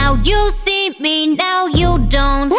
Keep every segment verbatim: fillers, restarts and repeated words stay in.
Now you see me, now you don't.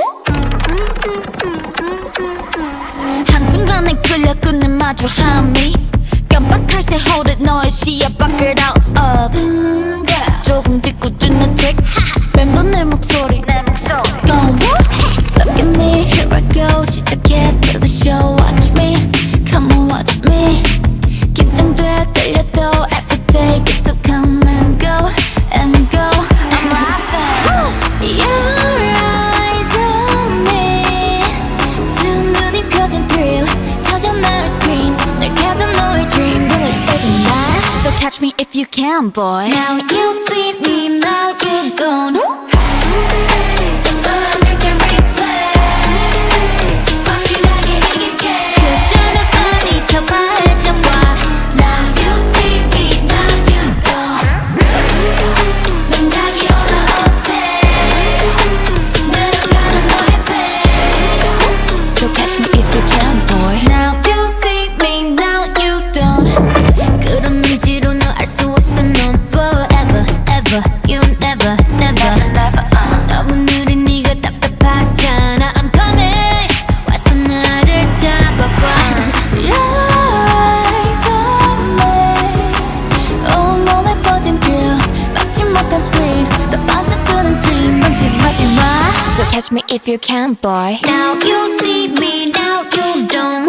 한순간에 끌려 끝내 마주함이 깜빡할 새 hold 너의 시야 밖을 out of. 조금 짓궂은 내 trick 맴도 내 목소리 Go on. Look at me, here I go. 시작해, steal the show. Watch me, come on watch me. 긴장돼, 떨려도 every day 계속 come and go, and go. I'm laughing. Your eyes on me. 두 눈이 커진 thrill 터져 나를 scream. 널 가져 너의 dream 눈을 떼지 마. So catch me if you can, boy. Now you see me, now you don't. You never, never, never, uh. 너무 느린 네가 답답하잖아. I'm coming. 와서 나를 잡아봐. Your eyes on me. 온몸에 퍼진 thrill 막지 못한 scream. 더 빠져드는 dream 방심하지 마. So catch me if you can, boy. Now you see me, now you don't.